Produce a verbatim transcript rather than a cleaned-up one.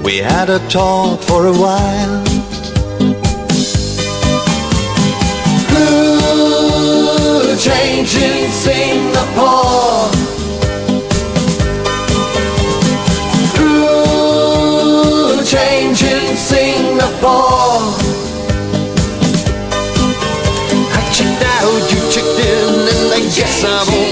We had a talk for a while. Ooh, change in Singapore. Ooh, change in Singapore. I checked out, you checked in, and I guess I won't